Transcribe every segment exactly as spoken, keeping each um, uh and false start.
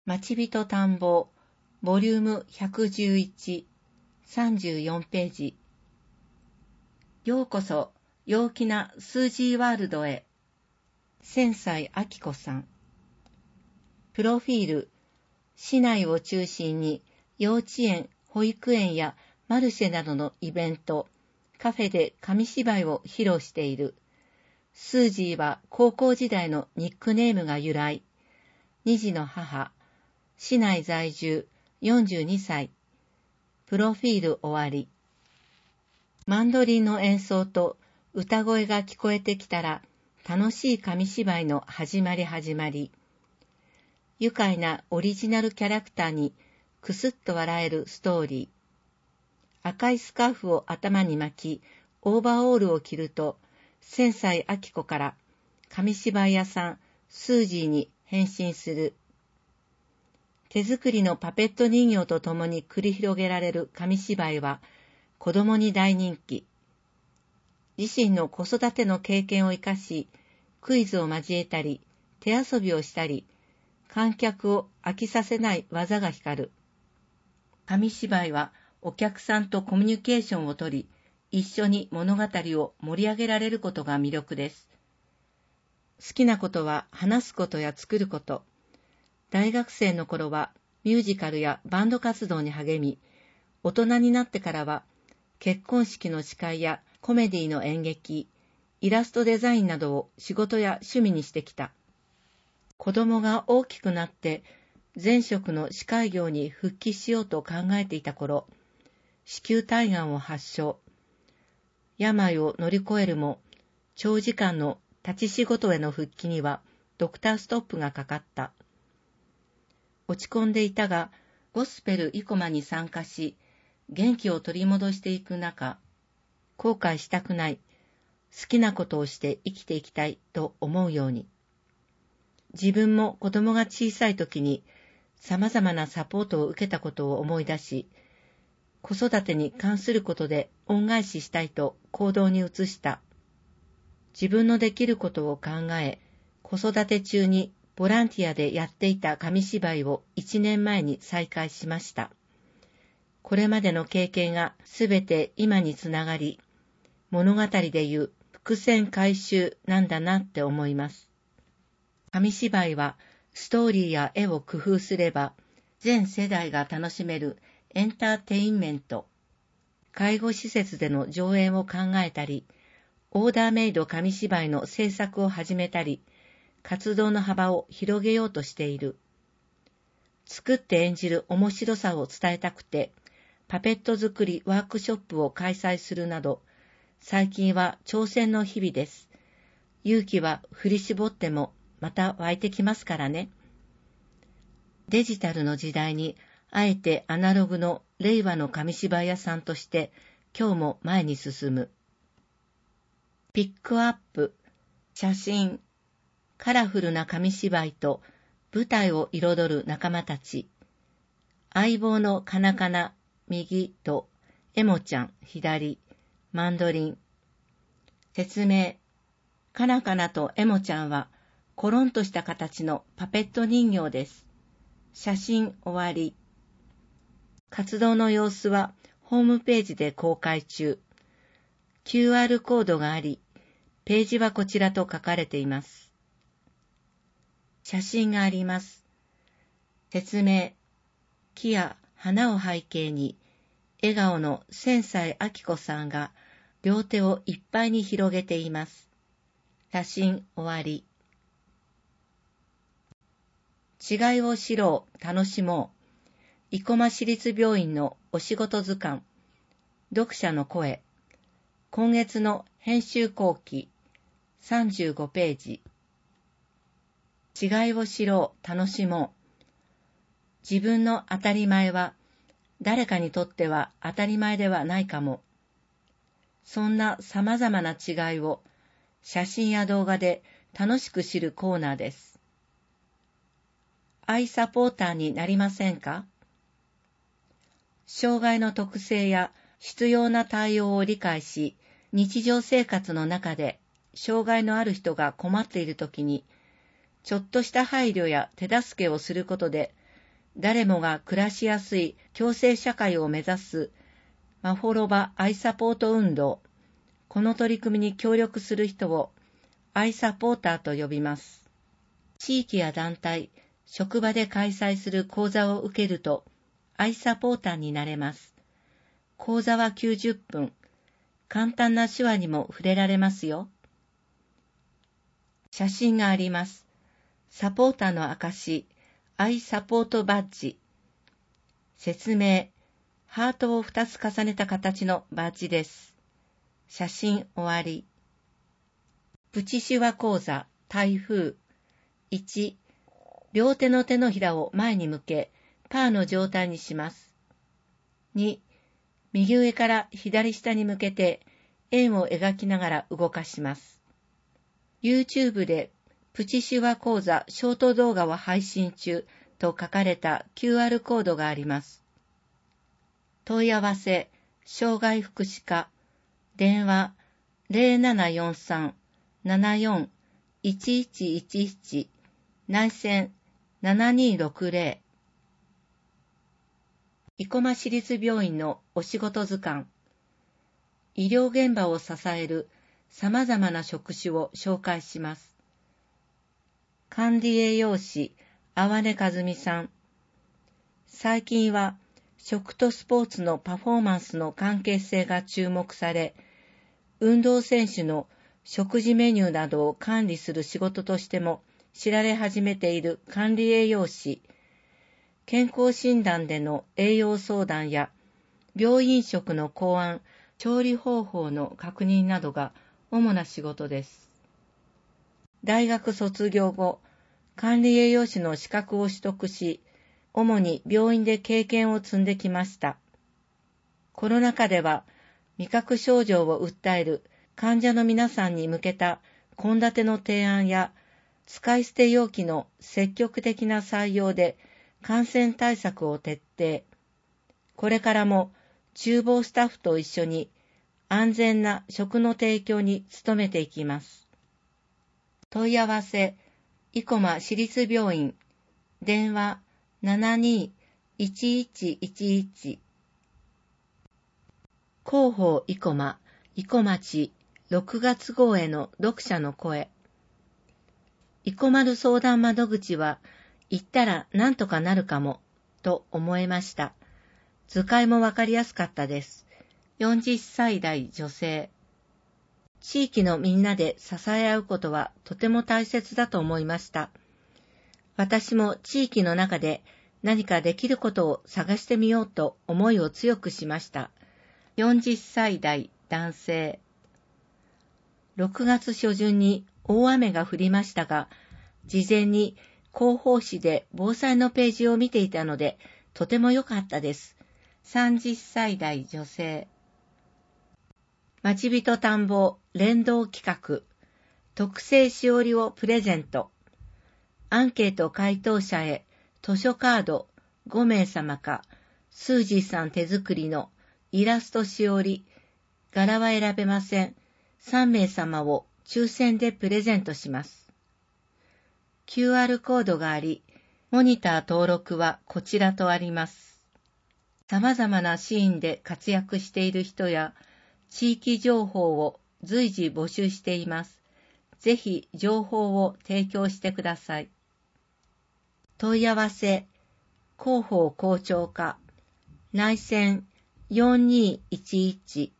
町人探訪ボリュームひゃくじゅういち、さんじゅうよんページ。ようこそ陽気なスージーワールドへ。千歳明子さん。プロフィール。市内を中心に幼稚園、保育園やマルシェなどのイベント、カフェで紙芝居を披露している。スージーは高校時代のニックネームが由来。二児の母。市内在住よんじゅうにさい。プロフィール終わり。マンドリンの演奏と歌声が聞こえてきたら楽しい紙芝居の始まり始まり。愉快なオリジナルキャラクターにくすっと笑えるストーリー。赤いスカーフを頭に巻き、オーバーオールを着ると、千歳明子から紙芝居屋さんスージーに変身する。手作りのパペット人形とともに繰り広げられる紙芝居は子供に大人気。自身の子育ての経験を生かし、クイズを交えたり、手遊びをしたり、観客を飽きさせない技が光る。紙芝居はお客さんとコミュニケーションをとり、一緒に物語を盛り上げられることが魅力です。好きなことは話すことや作ること。大学生の頃はミュージカルやバンド活動に励み、大人になってからは結婚式の司会やコメディの演劇、イラストデザインなどを仕事や趣味にしてきた。子供が大きくなって前職の司会業に復帰しようと考えていた頃、子宮体がんを発症。病を乗り越えるも、長時間の立ち仕事への復帰にはドクターストップがかかった。落ち込んでいたが、ゴスペル生駒に参加し、元気を取り戻していく中、後悔したくない、好きなことをして生きていきたいと思うように。自分も子供が小さい時に様々なサポートを受けたことを思い出し、子育てに関することで恩返ししたいと行動に移した。自分のできることを考え、子育て中にボランティアでやっていた紙芝居をいちねんまえに再開しました。これまでの経験がすべて今につながり、物語でいう伏線回収なんだなって思います。紙芝居はストーリーや絵を工夫すれば、全世代が楽しめるエンターテインメント。介護施設での上演を考えたり、オーダーメイド紙芝居の制作を始めたり、活動の幅を広げようとしている。作って演じる面白さを伝えたくて、パペット作りワークショップを開催するなど、最近は挑戦の日々です。勇気は振り絞ってもまた湧いてきますからね。デジタルの時代に、あえてアナログの令和の紙芝居屋さんとして、今日も前に進む。ピックアップ、写真、カラフルな紙芝居と舞台を彩る仲間たち。相棒のカナカナ、右とエモちゃん、左、マンドリン。説明。カナカナとエモちゃんはコロンとした形のパペット人形です。写真終わり。活動の様子はホームページで公開中。キューアール コードがあり、ページはこちらと書かれています。写真があります。説明。木や花を背景に、笑顔の千歳明子さんが両手をいっぱいに広げています。写真終わり。違いを知ろう、楽しもう。生駒市立病院のお仕事図鑑。読者の声。今月の編集後期。さんじゅうごページ。違いを知ろう、楽しもう。自分の当たり前は、誰かにとっては当たり前ではないかも。そんな様々な違いを、写真や動画で楽しく知るコーナーです。アイサポーターになりませんか？障害の特性や必要な対応を理解し、日常生活の中で障害のある人が困っているときに、ちょっとした配慮や手助けをすることで、 誰もが暮らしやすい共生社会を目指すマフォロバアイサポート運動。この取り組みに協力する人をアイサポーターと呼びます。地域や団体、職場で開催する講座を受けるとアイサポーターになれます。講座はきゅうじゅっぷん。簡単な手話にも触れられますよ。写真があります。サポーターの証、アイサポートバッジ。説明、ハートをふたつ重ねた形のバッジです。写真終わり。プチ手話講座、台風。いち、両手の手のひらを前に向け、パーの状態にします。に、右上から左下に向けて円を描きながら動かします。YouTube でプチ手話講座ショート動画を配信中と書かれた キューアール コードがあります。問い合わせ、障害福祉課、電話 ゼロななよんさん ななよん いちいちいちいち 内線ななにろくゼロ。生駒市立病院のお仕事図鑑。医療現場を支える様々な職種を紹介します。管理栄養士、淡根和美さん。最近は食とスポーツのパフォーマンスの関係性が注目され、運動選手の食事メニューなどを管理する仕事としても知られ始めている管理栄養士。健康診断での栄養相談や病院食の考案、調理方法の確認などが主な仕事です。大学卒業後、管理栄養士の資格を取得し、主に病院で経験を積んできました。コロナ禍では味覚症状を訴える患者の皆さんに向けた献立の提案や使い捨て容器の積極的な採用で感染対策を徹底。これからも厨房スタッフと一緒に安全な食の提供に努めていきます。問い合わせ、生駒市立病院、電話 ななにいちいちいちいち。広報生駒、生駒町ろくがつ号への読者の声。生駒る相談窓口は、行ったらなんとかなるかも、と思えました。図解もわかりやすかったです。よんじゅっさい代女性。地域のみんなで支え合うことはとても大切だと思いました。私も地域の中で何かできることを探してみようと思いを強くしました。よんじゅっさい代男性。ろくがつ初旬に大雨が降りましたが、事前に広報誌で防災のページを見ていたので、とても良かったです。さんじゅっさい代女性。まちびと田んぼ連動企画。特製しおりをプレゼント。アンケート回答者へ図書カードごめいさまか、スージーさん手作りのイラストしおり、柄は選べません。さんめいさまを抽選でプレゼントします。キューアール コードがあり、モニター登録はこちらとあります。様々なシーンで活躍している人や地域情報を随時募集しています。ぜひ情報を提供してください。問い合わせ、広報校長課、内線よんにいちいち。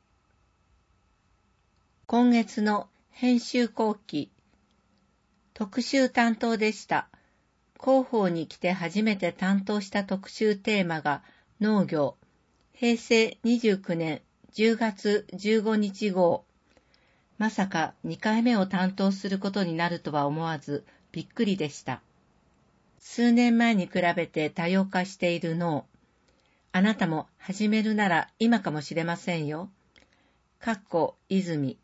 今月の編集後期、特集担当でした。広報に来て初めて担当した特集テーマが農業。へいせいにじゅうきゅうねんじゅうがつじゅうごにち号。まさかにかいめを担当することになるとは思わずびっくりでした。数年前に比べて多様化している農。あなたも始めるなら今かもしれませんよ。かっこ泉。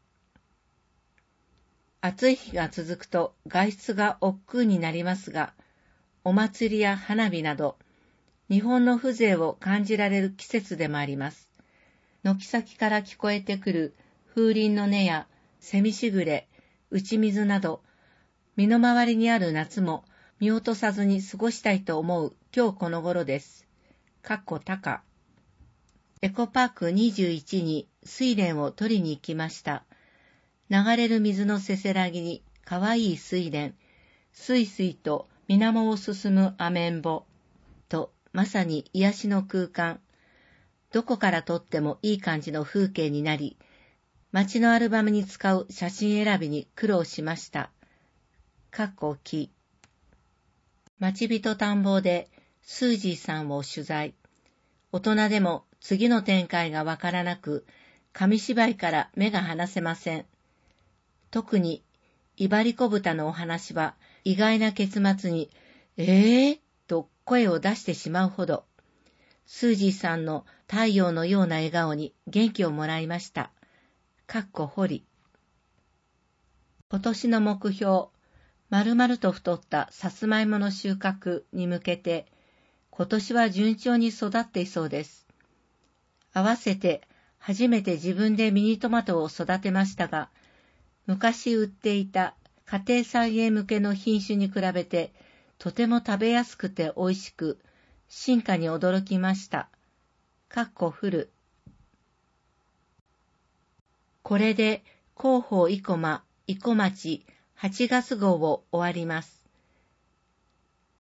暑い日が続くと外出が億劫になりますが、お祭りや花火など、日本の風情を感じられる季節でもあります。軒先から聞こえてくる風鈴の音や蝉しぐれ、打ち水など、身の回りにある夏も見落とさずに過ごしたいと思う今日この頃です。かっこ高。エコパークにじゅういちに睡蓮を取りに行きました。流れる水のせせらぎにかわいい睡蓮、すいすいと水面を進むアメンボと、まさに癒しの空間。どこから撮ってもいい感じの風景になり、街のアルバムに使う写真選びに苦労しました。かっこき。町人探訪でスージーさんを取材。大人でも次の展開がわからなく、紙芝居から目が離せません。特に、イバリコ豚のお話は意外な結末に、えーと声を出してしまうほど、スージーさんの太陽のような笑顔に元気をもらいました。かっこほり。今年の目標、丸々と太ったさつまいもの収穫に向けて、今年は順調に育っていそうです。合わせて初めて自分でミニトマトを育てましたが、昔売っていた家庭菜園向けの品種に比べて、とても食べやすくて美味しく、進化に驚きました。かっこふる。これで広報生駒、生駒町はちがつ号を終わります。